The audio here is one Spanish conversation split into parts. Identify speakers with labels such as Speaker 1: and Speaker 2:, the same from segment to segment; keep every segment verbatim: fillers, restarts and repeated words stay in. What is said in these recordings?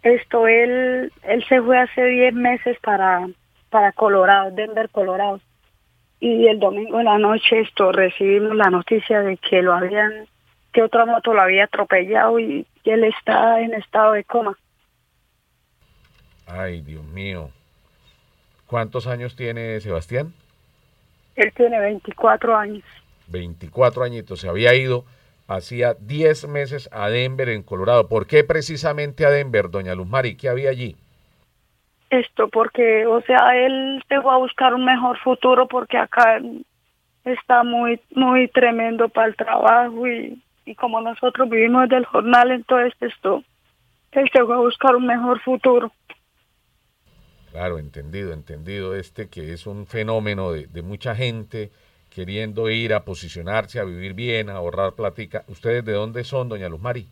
Speaker 1: Esto, él, él se fue hace diez meses para, para Colorado, Denver, Colorado. Y el domingo en la noche esto recibimos la noticia de que lo habían, que otra moto lo había atropellado y, y él está en estado de coma.
Speaker 2: Ay, Dios mío. ¿Cuántos años tiene Sebastián?
Speaker 1: Él tiene veinticuatro años.
Speaker 2: veinticuatro añitos. Se había ido hacía diez meses a Denver, en Colorado. ¿Por qué precisamente a Denver, doña Luz Mari? ¿Qué había allí?
Speaker 1: Esto porque, o sea, él se fue a buscar un mejor futuro porque acá está muy, muy tremendo para el trabajo y, y como nosotros vivimos del jornal, entonces esto, él se fue a buscar un mejor futuro.
Speaker 2: Claro, entendido, entendido este que es un fenómeno de, de mucha gente queriendo ir a posicionarse, a vivir bien, a ahorrar platica. ¿Ustedes de dónde son, doña Luz Mari?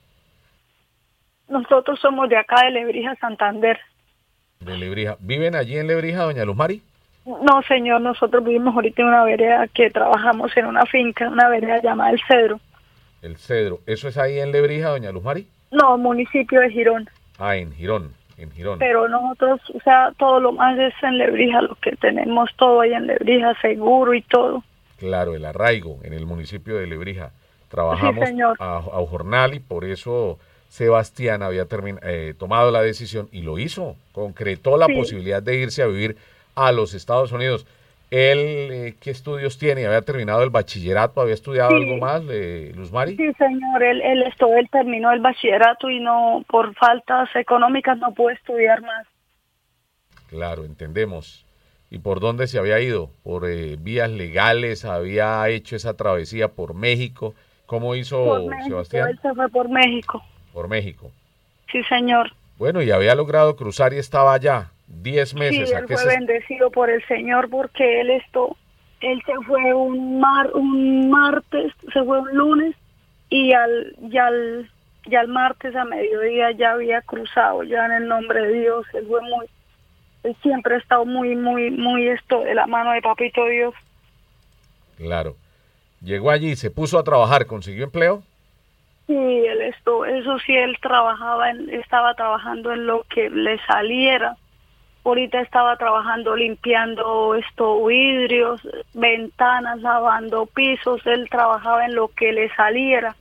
Speaker 1: Nosotros somos de acá de Lebrija, Santander.
Speaker 2: De Lebrija. ¿Viven allí en Lebrija, doña Luz Mari?
Speaker 1: No, señor, nosotros vivimos ahorita en una vereda que trabajamos en una finca, una vereda llamada El Cedro.
Speaker 2: El Cedro. ¿Eso es ahí en Lebrija, doña Luz Mari?
Speaker 1: No, municipio de Girón.
Speaker 2: Ah, en Girón, en Girón.
Speaker 1: Pero nosotros, o sea, todo lo más es en Lebrija, lo que tenemos todo ahí en Lebrija, seguro y todo.
Speaker 2: Claro, el arraigo en el municipio de Lebrija. Trabajamos
Speaker 1: sí, señor.
Speaker 2: a, a jornal y por eso Sebastián había termin, eh, tomado la decisión y lo hizo. Concretó la
Speaker 1: sí.
Speaker 2: posibilidad de irse a vivir a los Estados Unidos. ¿Él eh, qué estudios tiene? ¿Había terminado el bachillerato? ¿Había estudiado
Speaker 1: sí.
Speaker 2: algo más, eh, Luz Mari?
Speaker 1: Sí, señor. Él, él, esto, él terminó el bachillerato y no, por faltas económicas no pudo estudiar más.
Speaker 2: Claro, entendemos. ¿Y por dónde se había ido? ¿Por eh, vías legales? ¿Había hecho esa travesía por México? ¿Cómo hizo
Speaker 1: por México,
Speaker 2: Sebastián?
Speaker 1: Él se fue por México.
Speaker 2: Por México.
Speaker 1: Sí, señor.
Speaker 2: Bueno, y había logrado cruzar y estaba allá diez meses.
Speaker 1: Sí,
Speaker 2: ¿A
Speaker 1: él
Speaker 2: qué
Speaker 1: fue
Speaker 2: se...
Speaker 1: bendecido por el Señor porque él esto, él se fue un mar, un martes, se fue un lunes y al, y al, y al martes a mediodía ya había cruzado, ya en el nombre de Dios. Él fue muy, él siempre ha estado muy, muy, muy esto de la mano de Papito Dios.
Speaker 2: Claro. Llegó allí, se puso a trabajar, ¿consiguió empleo?
Speaker 1: Sí, él esto, eso sí, él trabajaba, en, estaba trabajando en lo que le saliera. Ahorita estaba trabajando limpiando esto, vidrios, ventanas, lavando pisos. Él trabajaba en lo que le saliera.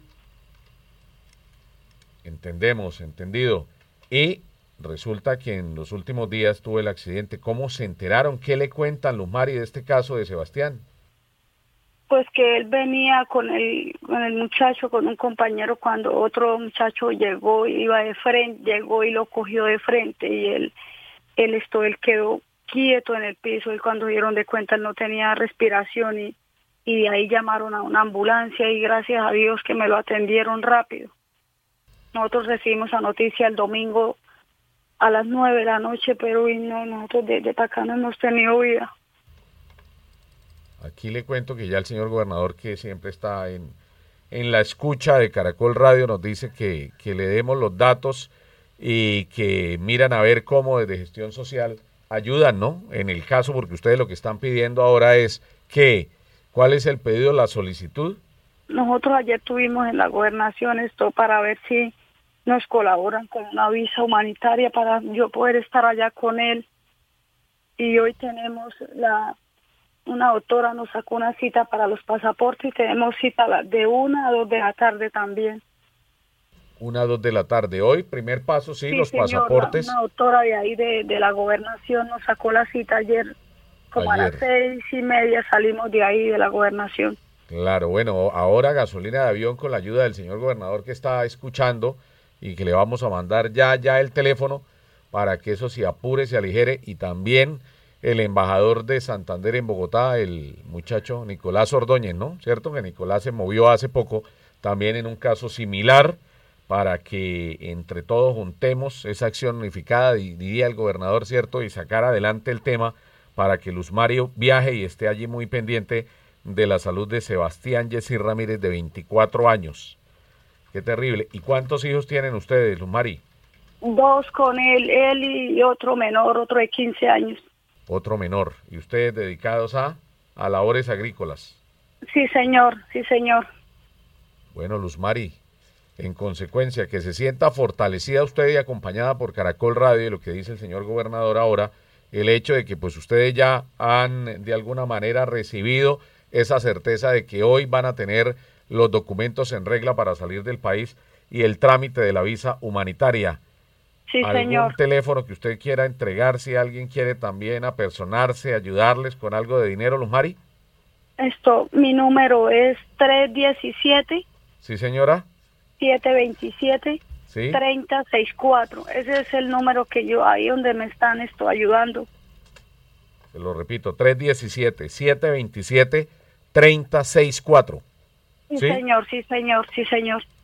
Speaker 2: Entendemos, entendido. Y resulta que en los últimos días tuvo el accidente. ¿Cómo se enteraron? ¿Qué le cuentan, Luz Mari, de este caso de Sebastián?
Speaker 1: Pues que él venía con el, con el muchacho, con un compañero, cuando otro muchacho llegó, iba de frente, llegó y lo cogió de frente y él, él esto, él quedó quieto en el piso y cuando dieron de cuenta él no tenía respiración y, y de ahí llamaron a una ambulancia y gracias a Dios que me lo atendieron rápido. Nosotros recibimos la noticia el domingo a las nueve de la noche, pero y no, nosotros desde acá no hemos tenido vida.
Speaker 2: Aquí le cuento que ya el señor gobernador, que siempre está en, en la escucha de Caracol Radio, nos dice que, que le demos los datos y que miran a ver cómo desde gestión social ayudan, ¿no? En el caso, porque ustedes lo que están pidiendo ahora es que, ¿cuál es el pedido, la solicitud?
Speaker 1: Nosotros ayer tuvimos en la gobernación esto para ver si nos colaboran con una visa humanitaria para yo poder estar allá con él. Y hoy tenemos la... Una doctora nos sacó una cita para los pasaportes y tenemos cita de una a dos de la tarde también.
Speaker 2: Una a dos de la tarde. Hoy, primer paso, sí,
Speaker 1: sí
Speaker 2: los
Speaker 1: señor,
Speaker 2: pasaportes.
Speaker 1: Una, una doctora de ahí de, de la gobernación nos sacó la cita ayer, como ayer. A las seis y media salimos de ahí de la gobernación.
Speaker 2: Claro, bueno, ahora gasolina de avión con la ayuda del señor gobernador que está escuchando y que le vamos a mandar ya, ya el teléfono para que eso se apure, se aligere y también el embajador de Santander en Bogotá, el muchacho Nicolás Ordóñez, ¿no? ¿Cierto? Que Nicolás se movió hace poco también en un caso similar para que entre todos juntemos esa acción unificada, diría el gobernador, ¿cierto? Y sacar adelante el tema para que Luz Mario viaje y esté allí muy pendiente de la salud de Sebastián Yesir Ramírez, de veinticuatro años. Qué terrible. ¿Y cuántos hijos tienen ustedes, Luz Mari?
Speaker 1: Dos con él, él y otro menor, otro de quince años.
Speaker 2: Otro menor. ¿Y ustedes dedicados a, a labores agrícolas?
Speaker 1: Sí, señor, sí, señor.
Speaker 2: Bueno, Luz Mari, En consecuencia, que se sienta fortalecida usted y acompañada por Caracol Radio, y lo que dice el señor gobernador ahora, el hecho de que pues ustedes ya han de alguna manera recibido esa certeza de que hoy van a tener los documentos en regla para salir del país y el trámite de la visa humanitaria.
Speaker 1: Sí,
Speaker 2: ¿Algún
Speaker 1: señor.
Speaker 2: teléfono que usted quiera entregar si alguien quiere también apersonarse, ayudarles con algo de dinero, Luz Mari?
Speaker 1: Esto, mi número es tres uno siete,
Speaker 2: Sí, señora.
Speaker 1: siete dos siete,
Speaker 2: Sí.
Speaker 1: tres cero seis cuatro. Ese es el número que yo, ahí donde me están esto ayudando.
Speaker 2: Se lo repito, tres uno siete, siete dos siete, tres cero seis cuatro.
Speaker 1: Sí,
Speaker 2: ¿Sí?
Speaker 1: señor, sí, señor, sí, señor.